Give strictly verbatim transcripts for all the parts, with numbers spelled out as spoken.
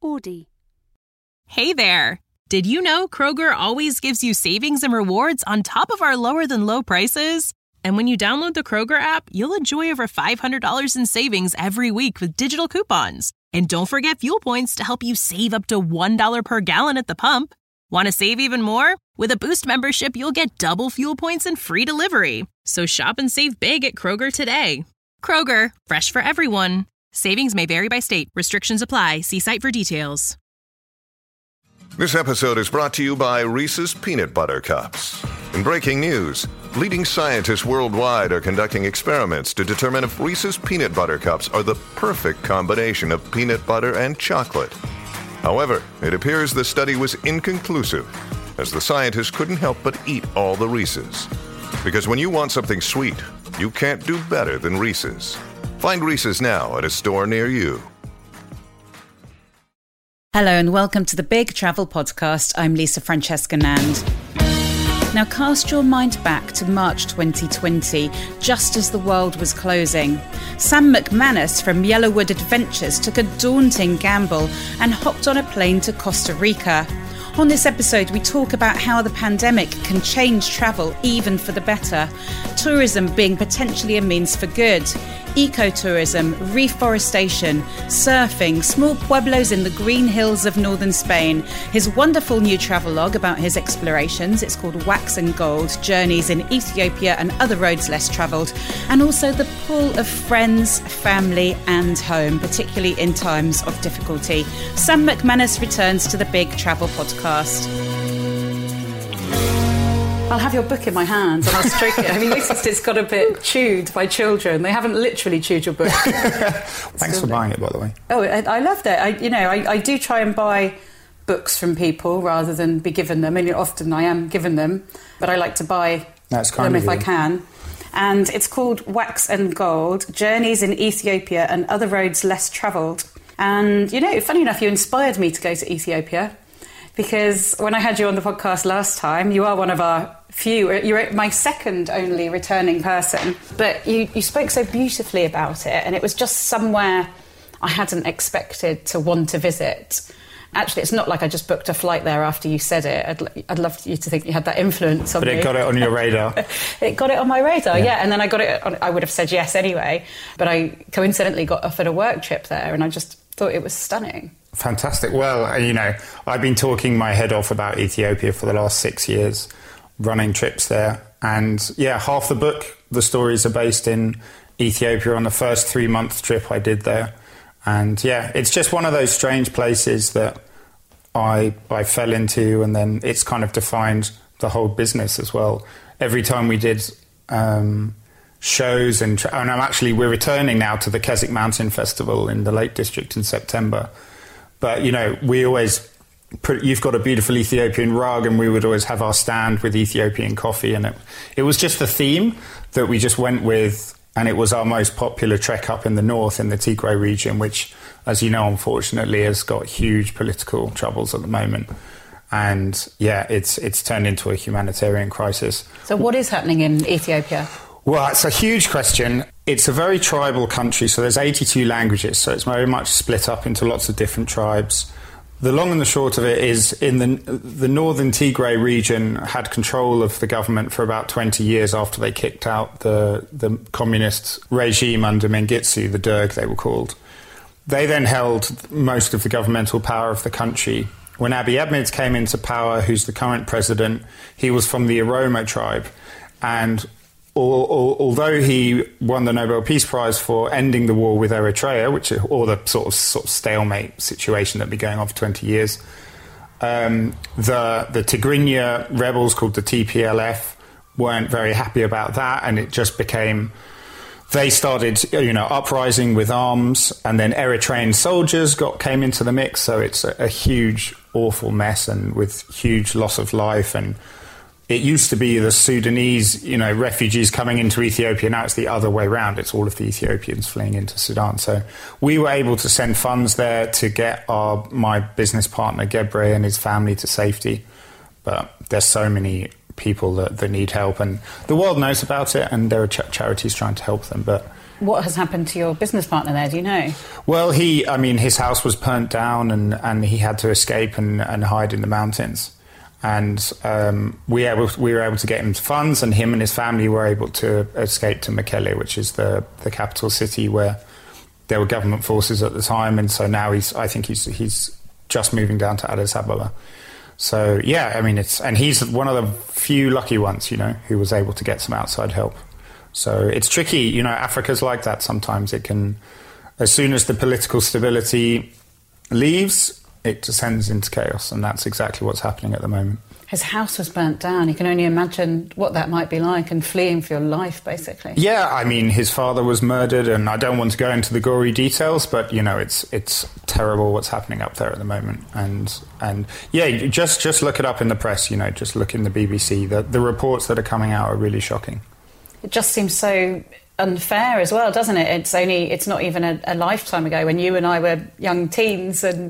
Audi. Hey there! Did you know Kroger always gives you savings and rewards on top of our lower-than-low prices? And when you download the Kroger app, you'll enjoy over five hundred dollars in savings every week with digital coupons. And don't forget fuel points to help you save up to one dollar per gallon at the pump. Want to save even more? With a Boost membership, you'll get double fuel points and free delivery. So shop and save big at Kroger today. Kroger, fresh for everyone. Savings may vary by state. Restrictions apply. See site for details. This episode is brought to you by Reese's Peanut Butter Cups. In breaking news, leading scientists worldwide are conducting experiments to determine if Reese's Peanut Butter Cups are the perfect combination of peanut butter and chocolate. However, it appears the study was inconclusive, as the scientists couldn't help but eat all the Reese's. Because when you want something sweet, you can't do better than Reese's. Find Reese's now at a store near you. Hello and welcome to the Big Travel Podcast. I'm Lisa Francesca Nand. Now cast your mind back to March twenty twenty, just as the world was closing. Sam McManus from Yellowwood Adventures took a daunting gamble and hopped on a plane to Costa Rica. On this episode, we talk about how the pandemic can change travel, even for the better. Tourism being potentially a means for good. Ecotourism, reforestation, surfing, small pueblos in the green hills of northern Spain. His wonderful new travelogue about his explorations. It's called Wax and Gold, Journeys in Ethiopia and Other Roads Less Travelled. And also the pull of friends, family and home, particularly in times of difficulty. Sam McManus returns to the Big Travel Podcast. I'll have your book in my hands and I'll stroke it. Have you noticed it's got a bit chewed by children? They haven't literally chewed your book. Thanks for buying it, by the way. Oh, I, I loved it. I, you know, I, I do try and buy books from people rather than be given them. I mean, often I am given them, but I like to buy That's kind them of if you. I can. And it's called Wax and Gold, Journeys in Ethiopia and Other Roads Less Travelled. And, you know, funny enough, you inspired me to go to Ethiopia. Because when I had you on the podcast last time, you are one of our few, you're my second only returning person, but you, you spoke so beautifully about it, and it was just somewhere I hadn't expected to want to visit. Actually, it's not like I just booked a flight there after you said it. I'd, I'd love you to think you had that influence on but me. But it got it on your radar. It got it on my radar, yeah. yeah. And then I got it on, I would have said yes anyway, but I coincidentally got offered a work trip there, and I just thought it was stunning. Fantastic. Well, you know, I've been talking my head off about Ethiopia for the last six years, running trips there. And yeah, half the book, the stories are based in Ethiopia on the first three-month trip I did there. And yeah, it's just one of those strange places that I I fell into, and then it's kind of defined the whole business as well. Every time we did um, shows, and, tra- and I'm actually, we're returning now to the Keswick Mountain Festival in the Lake District in September. But, you know, we always, put, you've got a beautiful Ethiopian rug, and we would always have our stand with Ethiopian coffee. And it, it was just a theme that we just went with, and it was our most popular trek up in the north in the Tigray region, which, as you know, unfortunately has got huge political troubles at the moment. And, yeah, it's it's turned into a humanitarian crisis. So what is happening in Ethiopia? Well, it's a huge question. It's a very tribal country, so there's eighty-two languages, so it's very much split up into lots of different tribes. The long and the short of it is, in the the northern Tigray region had control of the government for about twenty years after they kicked out the, the communist regime under Mengistu, the Derg they were called. They then held most of the governmental power of the country. When Abiy Ahmed came into power, who's the current president, he was from the Oromo tribe, and although he won the Nobel Peace Prize for ending the war with Eritrea, which or the sort of, sort of stalemate situation that had been going on for twenty years, um, the the Tigrinya rebels called the T P L F weren't very happy about that, and it just became they started you know uprising with arms, and then Eritrean soldiers got came into the mix. So it's a, a huge, awful mess, and with huge loss of life. And it used to be the Sudanese, you know, refugees coming into Ethiopia. Now it's the other way around. It's all of the Ethiopians fleeing into Sudan. So we were able to send funds there to get our my business partner, Gebre, and his family to safety. But there's so many people that, that need help. And the world knows about it, and there are ch- charities trying to help them. But what has happened to your business partner there? Do you know? Well, he, I mean, his house was burnt down and, and he had to escape and, and hide in the mountains. And um, we, able, we were able to get him funds, and him and his family were able to escape to Mekelle, which is the, the capital city where there were government forces at the time. And so now he's, I think he's, he's just moving down to Addis Ababa. So, yeah, I mean, it's, and he's one of the few lucky ones, you know, who was able to get some outside help. So it's tricky, you know, Africa's like that sometimes. It can, as soon as the political stability leaves, it descends into chaos, and that's exactly what's happening at the moment. His house was burnt down. You can only imagine what that might be like, and fleeing for your life, basically. Yeah, I mean, his father was murdered, and I don't want to go into the gory details, but, you know, it's it's terrible what's happening up there at the moment. And, and yeah, just, just look it up in the press, you know, just look in the B B C. The, the reports that are coming out are really shocking. It just seems so unfair as well, doesn't it? It's only, it's not even a, a lifetime ago when you and I were young teens, and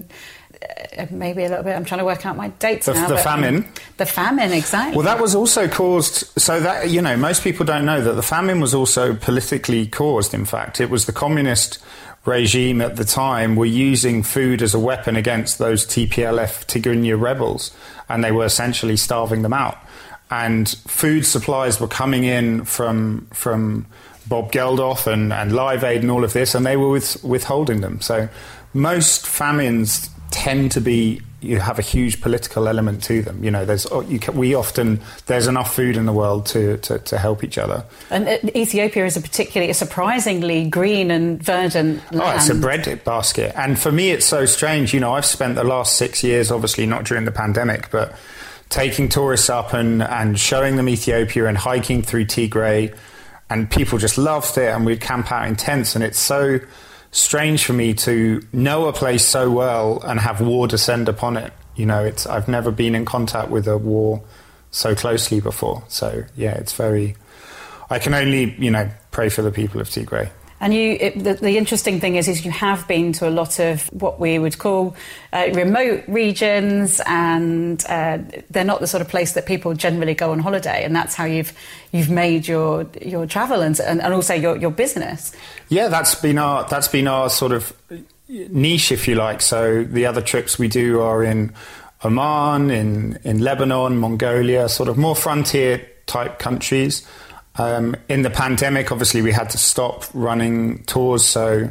uh, maybe a little bit, I'm trying to work out my dates the, now. The but, famine. Um, the famine, exactly. Well, that was also caused, so that, you know, most people don't know that the famine was also politically caused, in fact. It was the communist regime at the time were using food as a weapon against those T P L F Tigrinya rebels, and they were essentially starving them out. And food supplies were coming in from from Bob Geldof and, and Live Aid and all of this, and they were with, withholding them. So most famines tend to be, you have a huge political element to them. You know, there's you can, we often, there's enough food in the world to, to, to help each other. And Ethiopia is a particularly, a surprisingly green and verdant land. Oh, it's a bread basket. And for me, it's so strange. You know, I've spent the last six years, obviously not during the pandemic, but taking tourists up and, and showing them Ethiopia and hiking through Tigray, and people just loved it, and we'd camp out in tents, and it's so strange for me to know a place so well and have war descend upon it. You know, it's I've never been in contact with a war so closely before. So, yeah, it's very... I can only, you know, pray for the people of Tigray. And you, it, the, the interesting thing is, is you have been to a lot of what we would call uh, remote regions, and uh, they're not the sort of place that people generally go on holiday. And that's how you've you've made your your travel and and, and also your, your business. Yeah, that's been our that's been our sort of niche, if you like. So the other trips we do are in Oman, in in Lebanon, Mongolia, sort of more frontier type countries. Um, in the pandemic, obviously, we had to stop running tours. So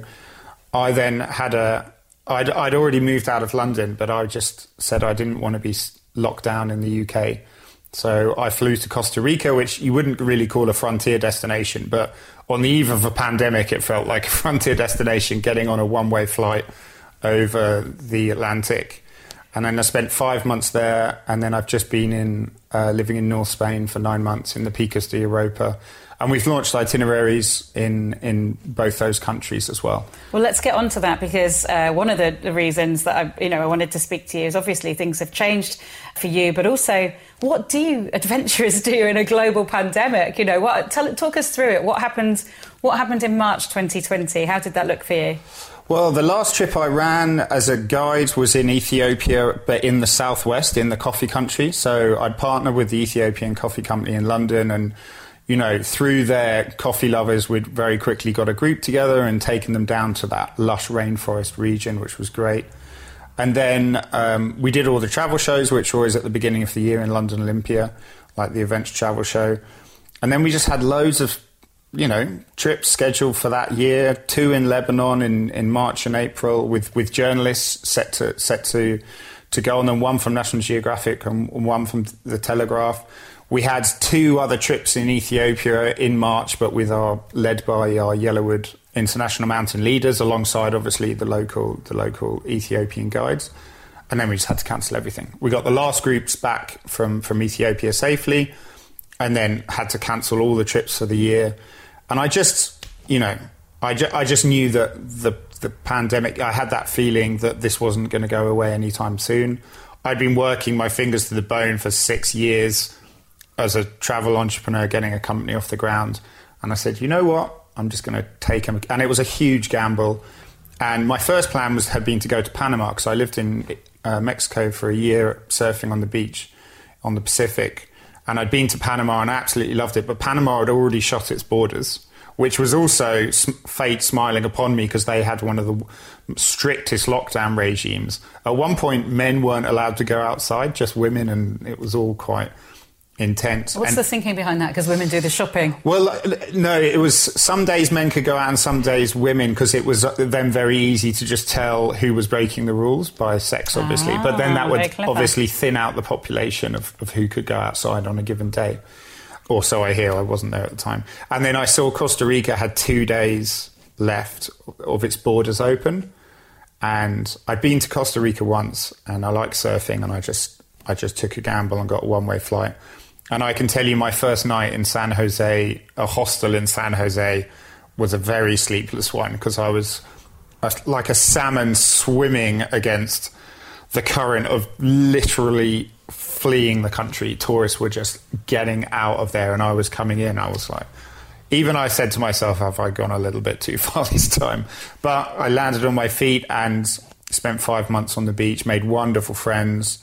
I then had a... I'd, I'd already moved out of London, but I just said I didn't want to be locked down in the U K. So I flew to Costa Rica, which you wouldn't really call a frontier destination. But on the eve of a pandemic, it felt like a frontier destination, getting on a one-way flight over the Atlantic. And then I spent five months there, and then I've just been in uh, living in North Spain for nine months in the Picos de Europa. And we've launched itineraries in, in both those countries as well. Well, let's get on to that, because uh, one of the, the reasons that I, you know, I wanted to speak to you is obviously things have changed for you, but also what do you adventurers do in a global pandemic? You know, what? Tell, talk us through it. What happened? What happened in March twenty twenty? How did that look for you? Well, the last trip I ran as a guide was in Ethiopia, but in the southwest, in the coffee country. So I'd partnered with the Ethiopian Coffee Company in London, and, you know, through their coffee lovers, we'd very quickly got a group together and taken them down to that lush rainforest region, which was great. And then um, we did all the travel shows, which were always at the beginning of the year in London Olympia, like the Events Travel Show. And then we just had loads of, you know, trips scheduled for that year, two in Lebanon in, in March and April with, with journalists set to set to to go on them, one from National Geographic and one from The Telegraph. We had two other trips in Ethiopia in March, but with our led by our Yellowwood International Mountain Leaders, alongside obviously the local the local Ethiopian guides. And then we just had to cancel everything. We got the last groups back from, from Ethiopia safely, and then had to cancel all the trips for the year. And I just, you know, I, ju- I just knew that the the pandemic, I had that feeling that this wasn't going to go away anytime soon. I'd been working my fingers to the bone for six years as a travel entrepreneur, getting a company off the ground. And I said, you know what, I'm just going to take them. And it was a huge gamble. And my first plan was had been to go to Panama, because I lived in uh, Mexico for a year surfing on the beach on the Pacific. And I'd been to Panama and I absolutely loved it. But Panama had already shut its borders, which was also fate smiling upon me because they had one of the strictest lockdown regimes. At one point, men weren't allowed to go outside, just women, and it was all quite intense. What's and, the thinking behind that? Because women do the shopping. Well, no, it was some days men could go out and some days women, because it was then very easy to just tell who was breaking the rules by sex, obviously. Ah, but then that would clever. obviously thin out the population of, of who could go outside on a given day. Or so I hear. I wasn't there at the time. And then I saw Costa Rica had two days left of its borders open. And I'd been to Costa Rica once, and I like surfing, and I just I just took a gamble and got a one-way flight. And I can tell you my first night in San Jose, a hostel in San Jose, was a very sleepless one because I was a, like a salmon swimming against the current of literally fleeing the country. Tourists were just getting out of there and I was coming in. I was like, even I said to myself, have I gone a little bit too far this time? But I landed on my feet and spent five months on the beach, made wonderful friends,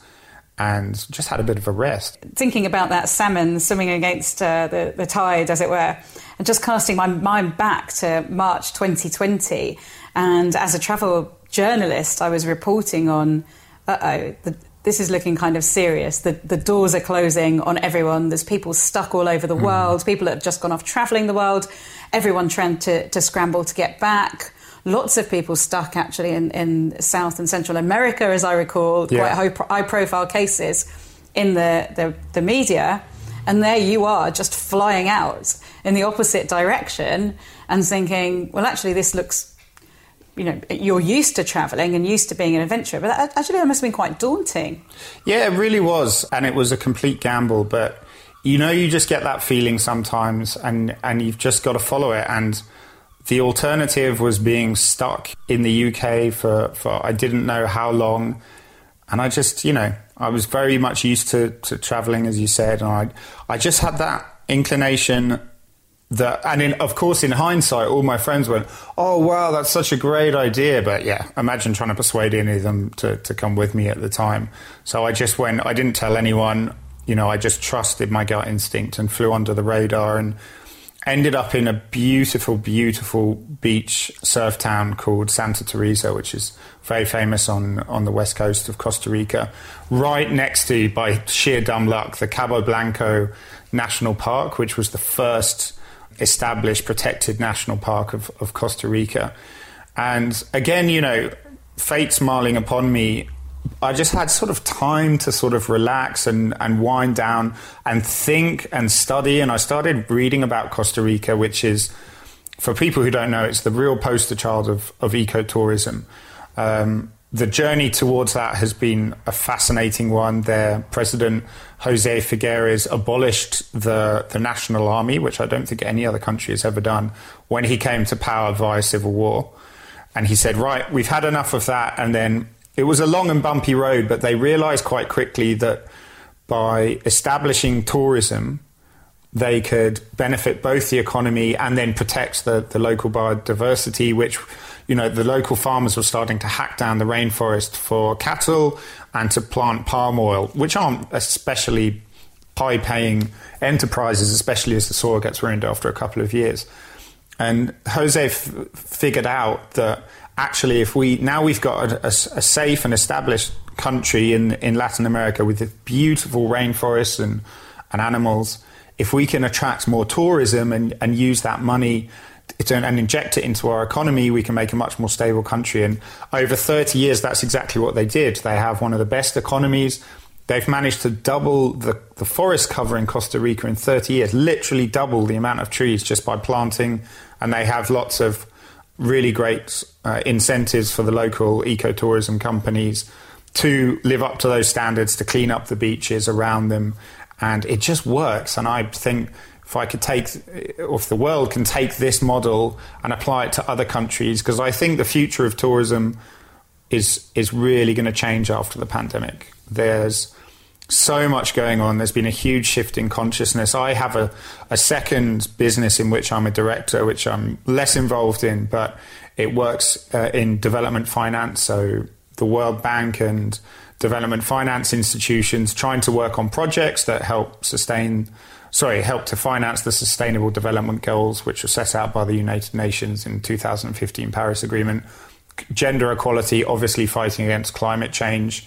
and just had a bit of a rest. Thinking about that salmon swimming against uh, the, the tide, as it were, and just casting my mind back to March twenty twenty. And as a travel journalist, I was reporting on, uh-oh, the, this is looking kind of serious. The, the doors are closing on everyone. There's people stuck all over the mm. world, people that have just gone off travelling the world, everyone trying to, to scramble to get back. Lots of people stuck, actually, in, in South and Central America, as I recall, yeah. quite high-profile cases in the, the, the media. And there you are, just flying out in the opposite direction and thinking, well, actually, this looks, you know, you're used to travelling and used to being an adventurer. But that, actually, that must have been quite daunting. Yeah, it really was. And it was a complete gamble. But, you know, you just get that feeling sometimes and, and you've just got to follow it. And the alternative was being stuck in the U K for, for I didn't know how long. And I just, you know, I was very much used to, to travelling, as you said. And I, I just had that inclination that, and in, of course, in hindsight, all my friends went, oh, wow, that's such a great idea. But yeah, imagine trying to persuade any of them to, to come with me at the time. So I just went, I didn't tell anyone, you know, I just trusted my gut instinct and flew under the radar and ended up in a beautiful, beautiful beach surf town called Santa Teresa, which is very famous on, on the west coast of Costa Rica, right next to, by sheer dumb luck, the Cabo Blanco National Park, which was the first established protected national park of, of Costa Rica. And again, you know, fate smiling upon me, I just had sort of time to sort of relax and, and wind down and think and study. And I started reading about Costa Rica, which is, for people who don't know, it's the real poster child of, of ecotourism. Um, the journey towards that has been a fascinating one. Their president, Jose Figueres, abolished the, the national army, which I don't think any other country has ever done, when he came to power via civil war. And he said, right, we've had enough of that. And then it was a long and bumpy road, but they realized quite quickly that by establishing tourism, they could benefit both the economy and then protect the, the local biodiversity, which, you know, the local farmers were starting to hack down the rainforest for cattle and to plant palm oil, which aren't especially high-paying enterprises, especially as the soil gets ruined after a couple of years. And Jose f- figured out that actually, if we now we've got a, a, a safe and established country in, in Latin America with beautiful rainforests and, and animals, if we can attract more tourism and, and use that money to, and inject it into our economy, we can make a much more stable country. And over thirty years, that's exactly what they did. They have one of the best economies. They've managed to double the, the forest cover in Costa Rica in thirty years, literally double the amount of trees just by planting. And they have lots of really great uh, incentives for the local ecotourism companies to live up to those standards, to clean up the beaches around them. And it just works. And I think if I could take, or if the world can take this model and apply it to other countries, because I think the future of tourism is is really going to change after the pandemic. There's so much going on. There's been a huge shift in consciousness. I have a, a second business in which I'm a director, which I'm less involved in, but it works uh, in development finance. So the World Bank and development finance institutions trying to work on projects that help sustain sorry, helped to finance the Sustainable Development Goals, which were set out by the United Nations in two thousand fifteen Paris Agreement. Gender equality, obviously fighting against climate change,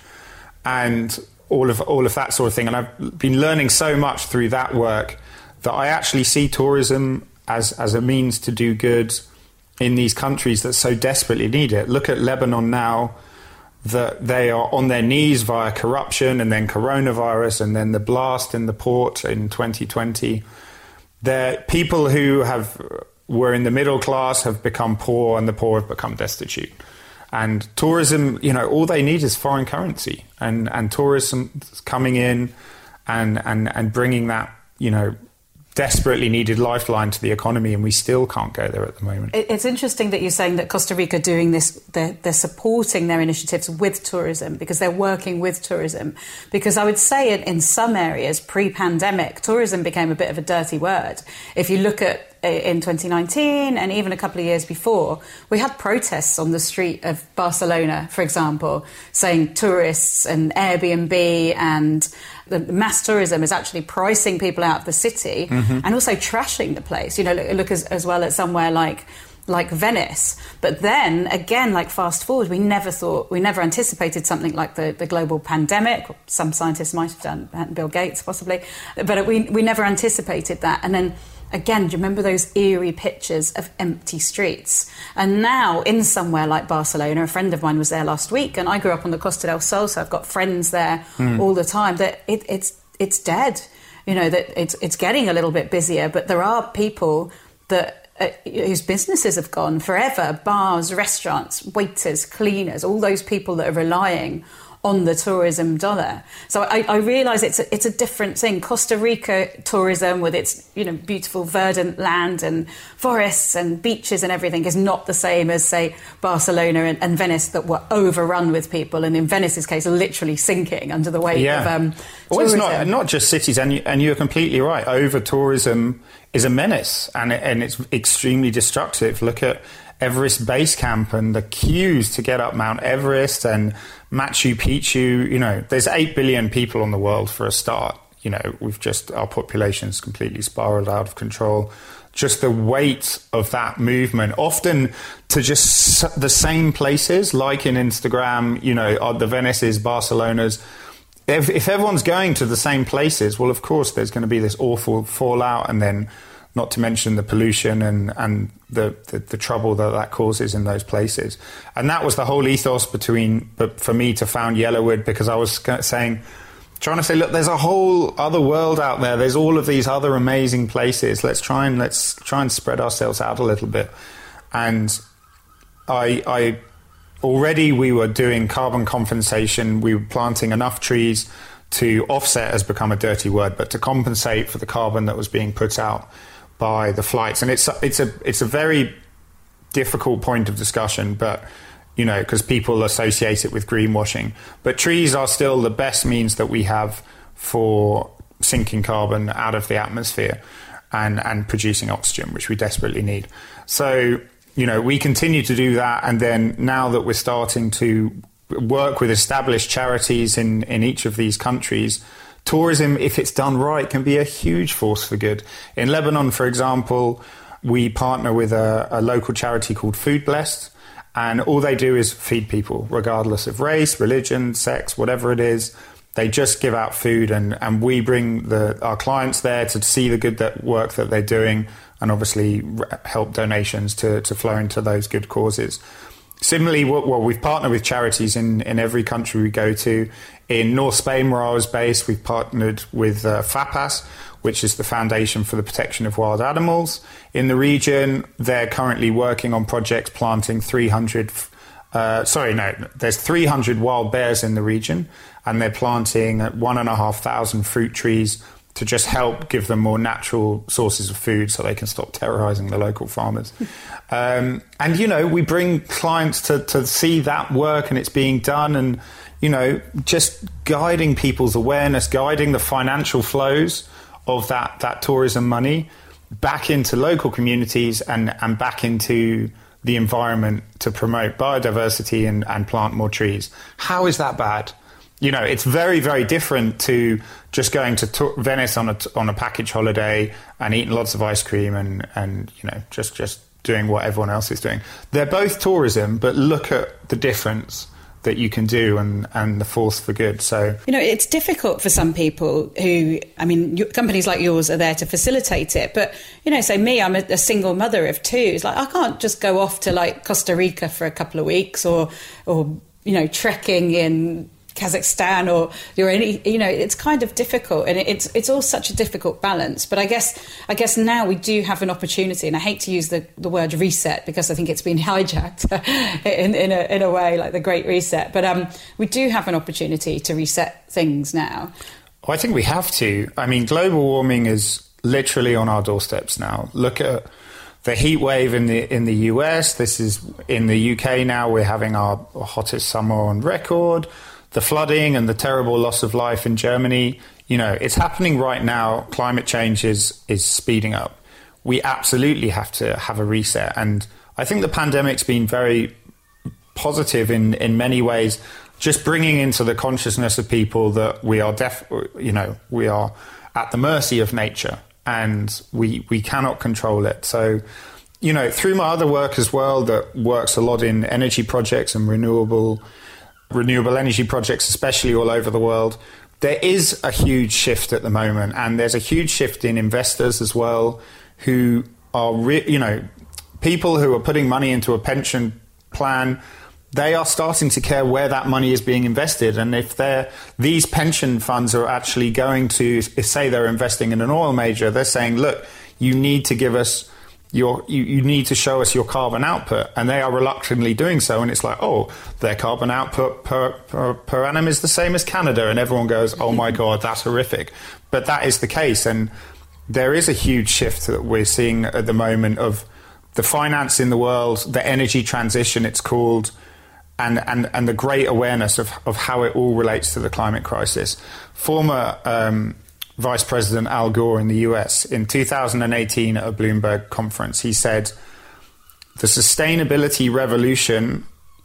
and all of all of that sort of thing. And I've been learning so much through that work that I actually see tourism as, as a means to do good in these countries that so desperately need it. Look at Lebanon now, that they are on their knees via corruption and then coronavirus and then the blast in the port in twenty twenty. They're people who have were in the middle class have become poor, and the poor have become destitute. And tourism, you know, all they need is foreign currency, and, and tourism coming in and, and, and bringing that, you know, desperately needed lifeline to the economy, and we still can't go there at the moment. It's interesting that you're saying that Costa Rica doing this, they're, they're supporting their initiatives with tourism because they're working with tourism. Because I would say in, in some areas, pre-pandemic, tourism became a bit of a dirty word. If you look at in twenty nineteen and even a couple of years before, we had protests on the street of Barcelona, for example, saying tourists and Airbnb and the mass tourism is actually pricing people out of the city, mm-hmm. and also trashing the place. You know, look, look as, as well at somewhere like like Venice. But then again, like fast forward, we never thought, we never anticipated something like the, the global pandemic. Some scientists might have done, Bill Gates possibly, but we we never anticipated that. And then again, do you remember those eerie pictures of empty streets? And now in somewhere like Barcelona, a friend of mine was there last week, and I grew up on the Costa del Sol, so I've got friends there mm. all the time, that it, it's it's dead. You know, that it's it's getting a little bit busier, but there are people that uh, whose businesses have gone forever. Bars, restaurants, waiters, cleaners, all those people that are relying on the tourism dollar. So I, I realise it's a, it's a different thing. Costa Rica tourism, with its, you know, beautiful verdant land and forests and beaches and everything, is not the same as, say, Barcelona and, and Venice, that were overrun with people, and in Venice's case, literally sinking under the weight yeah. of um, well, tourism. It's not, not just cities, and, you, and you're completely right. Over-tourism is a menace, and, it, and it's extremely destructive. Look at Everest Base Camp and the queues to get up Mount Everest and Machu Picchu. You know, there's eight billion people on the world for a start. You know, we've just, our population's completely spiraled out of control. Just the weight of that movement, often to just the same places, like in Instagram, you know, the Venice's, Barcelona's. If, if everyone's going to the same places, well, of course, there's going to be this awful fallout, and then not to mention the pollution and, and the, the, the trouble that that causes in those places. And that was the whole ethos between, but for me to found Yellowwood, because I was saying, trying to say, look, there's a whole other world out there. There's all of these other amazing places. Let's try and let's try and spread ourselves out a little bit. And I, I already we were doing carbon compensation. We were planting enough trees to offset has become a dirty word, but to compensate for the carbon that was being put out by the flights. And it's it's a it's a very difficult point of discussion, but you know, because people associate it with greenwashing. But trees are still the best means that we have for sinking carbon out of the atmosphere and and producing oxygen, which we desperately need. So, you know, we continue to do that, and then now that we're starting to work with established charities in in each of these countries, tourism, if it's done right, can be a huge force for good. In Lebanon, for example, we partner with a, a local charity called Food Blessed, and all they do is feed people, regardless of race, religion, sex, whatever it is. They just give out food, and, and we bring the, our clients there to see the good that work that they're doing, and obviously help donations to, to flow into those good causes. Similarly, well, we've partnered with charities in, in every country we go to. In North Spain, where I was based, we've partnered with uh, FAPAS, which is the Foundation for the Protection of Wild Animals. In the region, they're currently working on projects planting three hundred, uh, sorry, no, there's three hundred wild bears in the region, and they're planting one and a half thousand fruit trees to just help give them more natural sources of food so they can stop terrorizing the local farmers. um, and, you know, we bring clients to, to see that work, and it's being done, and, you know, just guiding people's awareness, guiding the financial flows of that, that tourism money back into local communities and, and back into the environment to promote biodiversity and, and plant more trees. How is that bad? You know, it's very, very different to just going to t- Venice on a on a package holiday and eating lots of ice cream and, and you know, just, just doing what everyone else is doing. They're both tourism, but look at the difference that you can do and, and the force for good. So, you know, it's difficult for some people who, I mean, you, companies like yours are there to facilitate it. But, you know, say me, I'm a, a single mother of two. It's like, I can't just go off to like Costa Rica for a couple of weeks or, or, you know, trekking in Kazakhstan or or any, you know, it's kind of difficult, and it's it's all such a difficult balance. But I guess I guess now we do have an opportunity, and I hate to use the, the word reset because I think it's been hijacked in in a in a way, like the Great Reset. But um, we do have an opportunity to reset things now. Well, I think we have to. I mean, global warming is literally on our doorsteps now. Look at the heat wave in the in the U S. This is in the U K now. We're having our hottest summer on record. The flooding and the terrible loss of life in Germany, you know, it's happening right now. Climate change is, is speeding up. We absolutely have to have a reset. And I think the pandemic's been very positive in, in many ways, just bringing into the consciousness of people that we are def, you know, we are at the mercy of nature and we, we cannot control it. So, you know, through my other work as well, that works a lot in energy projects and renewable renewable energy projects, especially all over the world, there is a huge shift at the moment, and there's a huge shift in investors as well, who are, re- you know, people who are putting money into a pension plan. They are starting to care where that money is being invested, and if they're these pension funds are actually going to, if say they're investing in an oil major, they're saying, look, you need to give us Your, you, you need to show us your carbon output, and they are reluctantly doing so. And it's like, oh, their carbon output per, per, per annum is the same as Canada. And everyone goes, oh my God, that's horrific. But that is the case. And there is a huge shift that we're seeing at the moment of the finance in the world, the energy transition, it's called, and, and, and the great awareness of, of how it all relates to the climate crisis. Former um, Vice President Al Gore in the U S in two thousand eighteen at a Bloomberg conference, he said, the sustainability revolution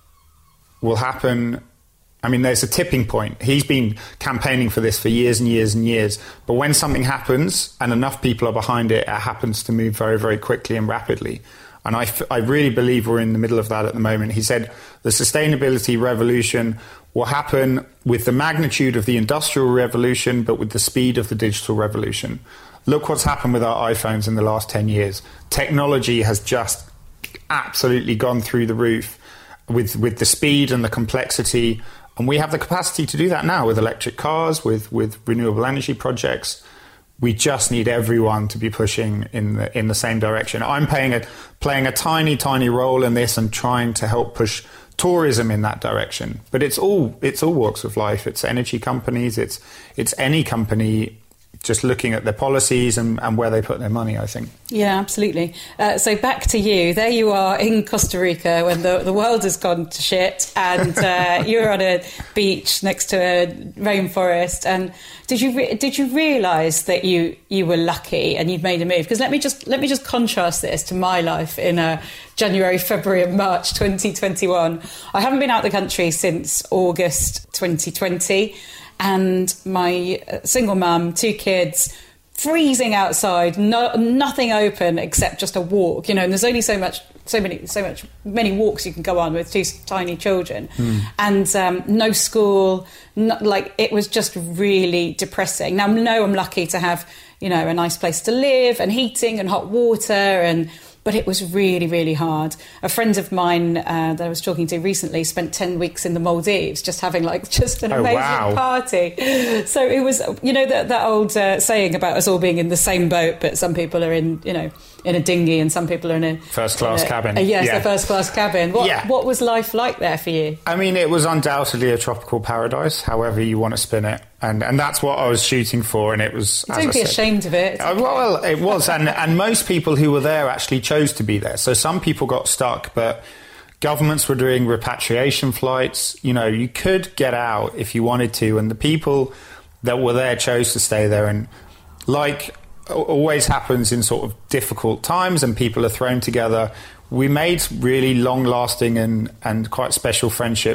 will happen. I mean, there's a tipping point. He's been campaigning for this for years and years and years. But when something happens and enough people are behind it, it happens to move very, very quickly and rapidly. And I, I really believe we're in the middle of that at the moment. He said the sustainability revolution will happen with the magnitude of the industrial revolution, but with the speed of the digital revolution. Look what's happened with our iPhones in the last ten years. Technology has just absolutely gone through the roof with, with the speed and the complexity. And we have the capacity to do that now with electric cars, with, with renewable energy projects. We just need everyone to be pushing in the in the same direction. I'm playing a playing a tiny, tiny role in this and trying to help push tourism in that direction. But it's all it's all walks of life. It's energy companies. It's it's any company just looking at their policies and, and where they put their money, I think. Yeah, absolutely. Uh, so back to you. There you are in Costa Rica when the, the world has gone to shit, and uh, you're on a beach next to a rainforest. And did you re- did you realise that you you were lucky and you'd made a move? Because let me just let me just contrast this to my life in uh, January, February, and March twenty twenty-one. I haven't been out of the country since August twenty twenty. And my single mum, two kids, freezing outside, no, nothing open except just a walk, you know, and there's only so much, so many, so much, many walks you can go on with two tiny children, mm. and um, no school, not, like it was just really depressing. Now, no, I'm lucky to have, you know, a nice place to live and heating and hot water, and but it was really, really hard. A friend of mine uh, that I was talking to recently spent ten weeks in the Maldives, just having like just an oh, amazing wow. party. So it was, you know, that, that old uh, saying about us all being in the same boat, but some people are in, you know, in a dinghy and some people are in a first class in a, cabin. Uh, yes, yeah. a first class cabin. What, yeah. what was life like there for you? I mean, it was undoubtedly a tropical paradise, however you want to spin it. And and that's what I was shooting for, and it was... Don't be said, ashamed of it. Uh, well, it was, and, and most people who were there actually chose to be there. So some people got stuck, but governments were doing repatriation flights. You know, you could get out if you wanted to, and the people that were there chose to stay there. And like always happens in sort of difficult times and people are thrown together, we made really long-lasting and, and quite special friendships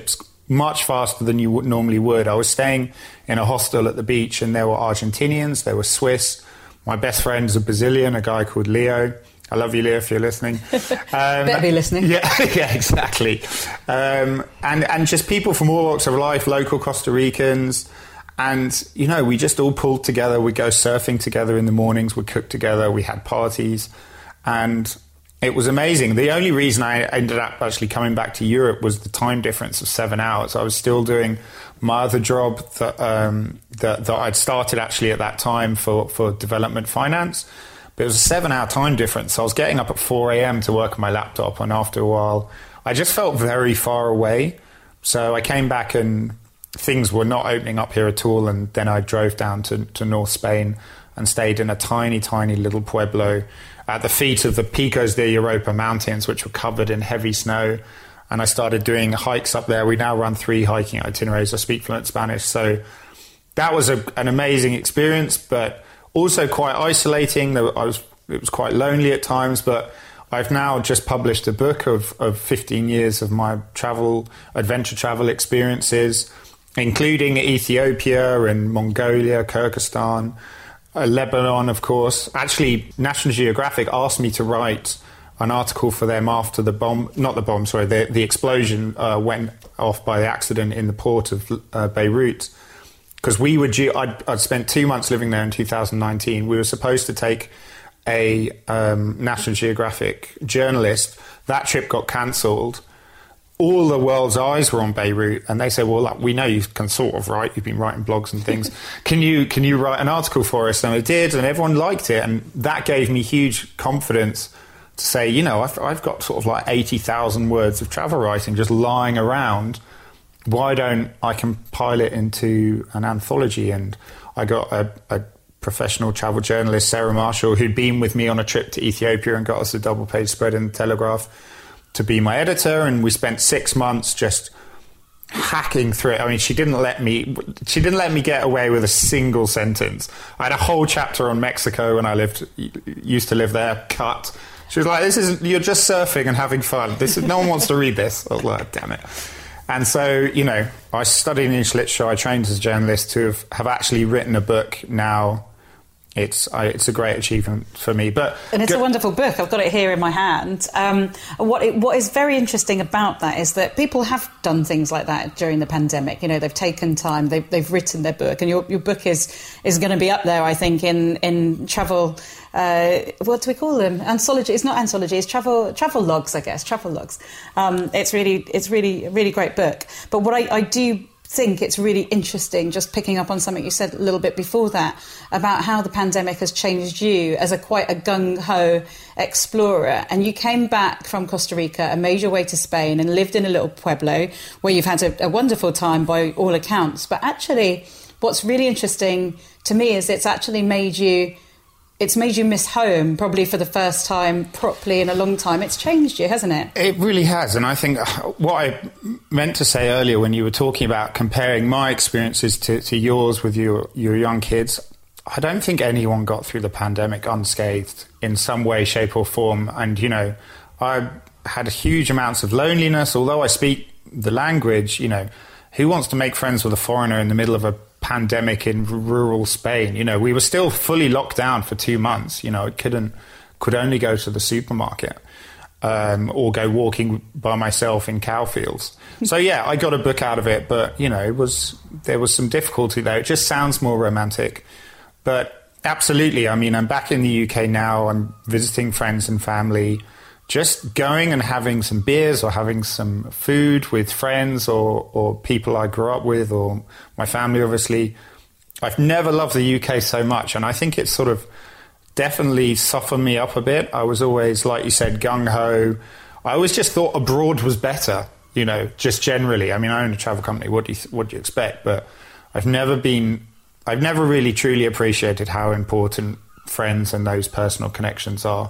much faster than you would normally would. I was staying in a hostel at the beach, and there were Argentinians, there were Swiss. My best friend's a Brazilian, a guy called Leo. I love you, Leo, if you're listening. Um, Better be listening. Yeah, yeah, exactly. Um, and, and just people from all walks of life, local Costa Ricans. And, you know, we just all pulled together. We'd go surfing together in the mornings. We'd cook together. We had parties. And it was amazing. The only reason I ended up actually coming back to Europe was the time difference of seven hours. I was still doing my other job that, um, that, that I'd started actually at that time for, for development finance. But it was a seven-hour time difference. So I was getting up at four a.m. to work on my laptop. And after a while, I just felt very far away. So I came back and things were not opening up here at all. And then I drove down to, to North Spain and stayed in a tiny, tiny little pueblo at the feet of the Picos de Europa mountains, which were covered in heavy snow. And I started doing hikes up there. We now run three hiking itineraries. I speak fluent Spanish. So that was a, an amazing experience, but also quite isolating. I was, it was quite lonely at times, but I've now just published a book of, of fifteen years of my travel, adventure travel experiences, including Ethiopia and Mongolia, Kyrgyzstan, Uh, Lebanon, of course. Actually, National Geographic asked me to write an article for them after the bomb, not the bomb, sorry, the, the explosion uh, went off by accident in the port of uh, Beirut. Because we were due, I'd, I'd spent two months living there in two thousand nineteen. We were supposed to take a um, National Geographic journalist. That trip got cancelled. All the world's eyes were on Beirut, and they said, well, look, we know you can sort of write, you've been writing blogs and things. Can you can you write an article for us? And I did, and everyone liked it. And that gave me huge confidence to say, you know, I've, I've got sort of like eighty thousand words of travel writing just lying around. Why don't I compile it into an anthology? And I got a, a professional travel journalist, Sarah Marshall, who'd been with me on a trip to Ethiopia and got us a double-page spread in the Telegraph, to be my editor, and we spent six months just hacking through it. I mean, she didn't let me she didn't let me get away with a single sentence. I had a whole chapter on Mexico when I lived used to live there, cut. She was like, this is you're just surfing and having fun. This is, no one wants to read this. I was like, damn it. And so, you know, I studied English literature, I trained as a journalist, to have, have actually written a book now. It's I, it's a great achievement for me, but and it's go- a wonderful book. I've got it here in my hand. Um, what it, what is very interesting about that is that people have done things like that during the pandemic. You know, they've taken time, they've they've written their book, and your your book is is going to be up there, I think, in in travel. Uh, what do we call them? Anthology? It's not anthology. It's travel travel logs, I guess. Travel logs. Um, it's really it's really a really great book. But what I, I do. think it's really interesting, just picking up on something you said a little bit before that, about how the pandemic has changed you as a quite a gung-ho explorer. And you came back from Costa Rica and made your way to Spain and lived in a little pueblo where you've had a, a wonderful time by all accounts. But actually, what's really interesting to me is it's actually made you It's made you miss home, probably for the first time properly in a long time. It's changed you, hasn't it? It really has. And I think what I meant to say earlier when you were talking about comparing my experiences to, to yours with your, your young kids, I don't think anyone got through the pandemic unscathed in some way, shape or form. And, you know, I had huge amounts of loneliness. Although I speak the language, you know, who wants to make friends with a foreigner in the middle of a pandemic in rural Spain? You know, we were still fully locked down for two months. You know, I couldn't, could only go to the supermarket um, or go walking by myself in cow fields. So yeah, I got a book out of it, but you know, it was, there was some difficulty there. It just sounds more romantic, but absolutely. I mean, I'm back in the U K now. I'm visiting friends and family. Just going and having some beers or having some food with friends or, or people I grew up with or my family, obviously. I've never loved the U K so much, and I think it's sort of definitely softened me up a bit. I was always, like you said, gung-ho. I always just thought abroad was better, you know, just generally. I mean, I own a travel company. What do you, what do you expect? But I've never been, I've never really truly appreciated how important friends and those personal connections are.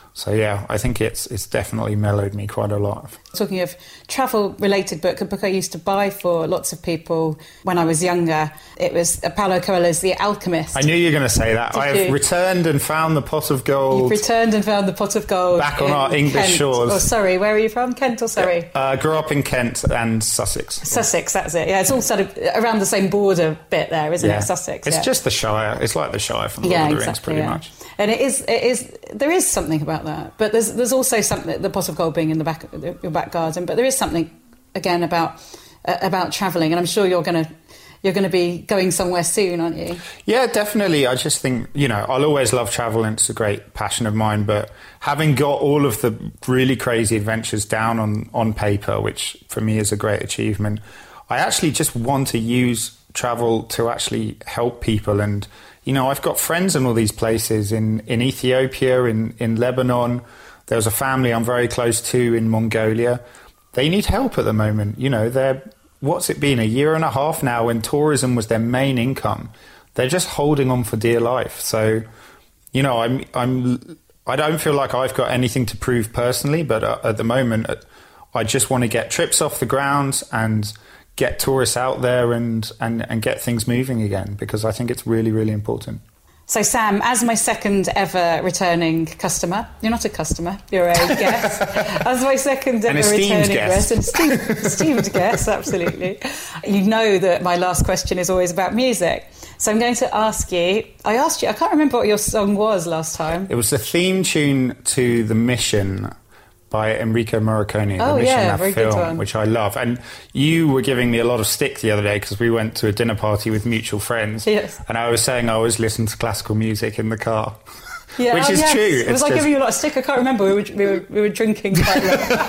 So yeah, I think it's it's definitely mellowed me quite a lot. Talking of travel-related book, a book I used to buy for lots of people when I was younger, it was Paulo Coelho's The Alchemist. I knew you were going to say that. Did I have you? returned and found the pot of gold. You've returned and found the pot of gold. Back on our English Kent. shores. Oh, sorry, where are you from? Kent or Surrey? I uh, grew up in Kent and Sussex. Sussex, that's it. Yeah, it's all sort of around the same border bit there, isn't yeah. it? Sussex. It's yeah. just the Shire. It's like the Shire from the yeah, Lord of the exactly, Rings, pretty yeah. much. And it is, it is. There is something about that, but there's there's also something. The pot of gold being in the back of your back garden, but there is something again about uh, about travelling, and I'm sure you're going to you're going to be going somewhere soon, aren't you? Yeah, definitely. I just think, you know, I'll always love travel, and it's a great passion of mine. But having got all of the really crazy adventures down on on paper, which for me is a great achievement, I actually just want to use travel to actually help people. And you know, I've got friends in all these places, in, in Ethiopia, in, in Lebanon. There's a family I'm very close to in Mongolia. They need help at the moment. You know, they're, what's it been, a year and a half now when tourism was their main income. They're just holding on for dear life. So, you know, I'm, I'm, I don't feel like I've got anything to prove personally, but uh, at the moment, I just want to get trips off the ground and get tourists out there and, and, and get things moving again, because I think it's really, really important. So, Sam, as my second ever returning customer, you're not a customer, you're a guest. As my second ever returning guest, an esteemed, esteemed guest, absolutely. You know that my last question is always about music. So I'm going to ask you, I asked you, I can't remember what your song was last time. It was the theme tune to The Mission by Enrico Morricone, oh, The Mission, yeah, that very film, good one. which I love. And you were giving me a lot of stick the other day because we went to a dinner party with mutual friends. Yes. And I was saying I always listen to classical music in the car. Yeah, which oh, is yes. true. Was it's I just... giving you a lot of stick? I can't remember. We were, we were, we were drinking quite a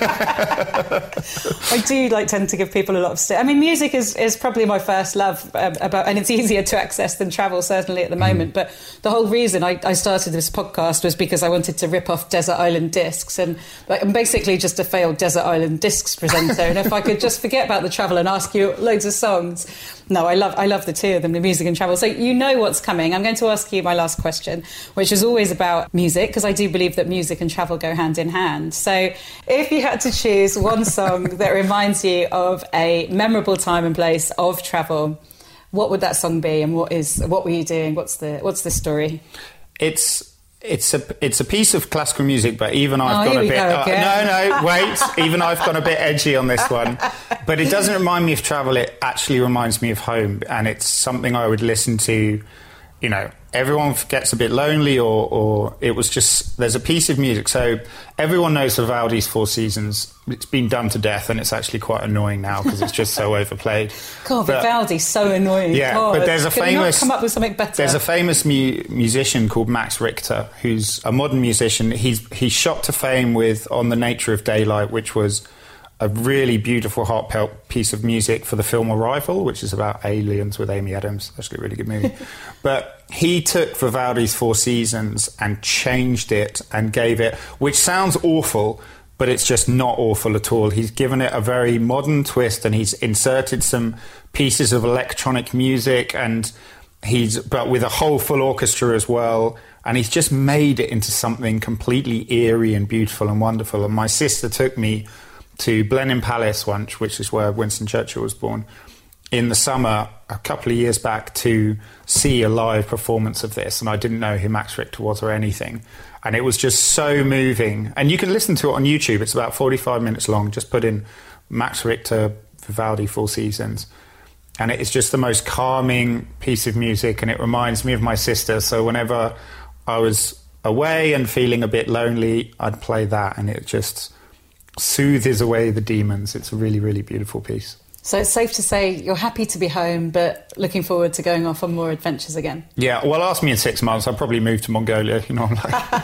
lot. I do like tend to give people a lot of stick. I mean, music is, is probably my first love, um, about, and it's easier to access than travel, certainly at the moment. Mm. But the whole reason I, I started this podcast was because I wanted to rip off Desert Island Discs, and I'm basically just a failed Desert Island Discs presenter. And if I could just forget about the travel and ask you loads of songs. No, I love I love the two of them, the music and travel. So you know what's coming. I'm going to ask you my last question, which is always about music, because I do believe that music and travel go hand in hand. So if you had to choose one song that reminds you of a memorable time and place of travel, what would that song be, and what is what were you doing? What's the what's the story? It's It's a it's a piece of classical music, but even I've oh, gone a bit. Go uh, no, no, wait. Even I've gone a bit edgy on this one. But it doesn't remind me of travel. It actually reminds me of home, and it's something I would listen to. You know, everyone gets a bit lonely, or or it was just there's a piece of music. So everyone knows Vivaldi's Four Seasons. It's been done to death, and it's actually quite annoying now because it's just so overplayed. God, but, Vivaldi's so annoying. Yeah, God, but there's a Could famous. Not come up with something better. There's a famous mu- musician called Max Richter, who's a modern musician. He's he's shot to fame with On the Nature of Daylight, which was a really beautiful, heartfelt piece of music for the film Arrival, which is about aliens with Amy Adams. Actually a really good movie. But he took Vivaldi's Four Seasons and changed it and gave it, which sounds awful, but it's just not awful at all. He's given it a very modern twist, and he's inserted some pieces of electronic music, and he's but with a whole full orchestra as well. And he's just made it into something completely eerie and beautiful and wonderful. And my sister took me to Blenheim Palace once, which is where Winston Churchill was born, in the summer a couple of years back to see a live performance of this. And I didn't know who Max Richter was or anything. And it was just so moving. And you can listen to it on YouTube. It's about forty-five minutes long. Just put in Max Richter, Vivaldi, Four Seasons. And it is just the most calming piece of music. And it reminds me of my sister. So whenever I was away and feeling a bit lonely, I'd play that. And it just soothes away the demons. It's a really, really beautiful piece. So it's safe to say you're happy to be home, but looking forward to going off on more adventures again. Yeah, well, ask me in six months. I'll probably move to Mongolia. You know, I'm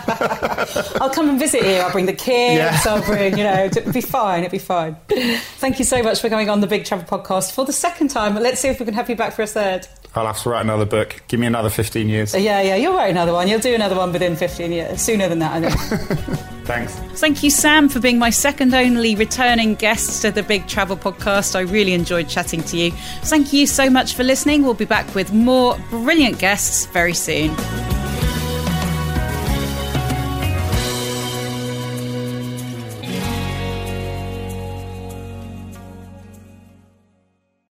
like... I'll come and visit you. I'll bring the kids. Yeah. I'll bring, you know, it'll be fine. It'll be fine. Thank you so much for coming on the Big Travel Podcast for the second time. Let's see if we can have you back for a third. I'll have to write another book. Give me another fifteen years. Yeah, yeah, you'll write another one. You'll do another one within fifteen years. Sooner than that, I think. Thanks. Thank you, Sam, for being my second only returning guest to the Big Travel Podcast. I really enjoyed chatting to you. Thank you so much for listening. We'll be back with more brilliant guests very soon.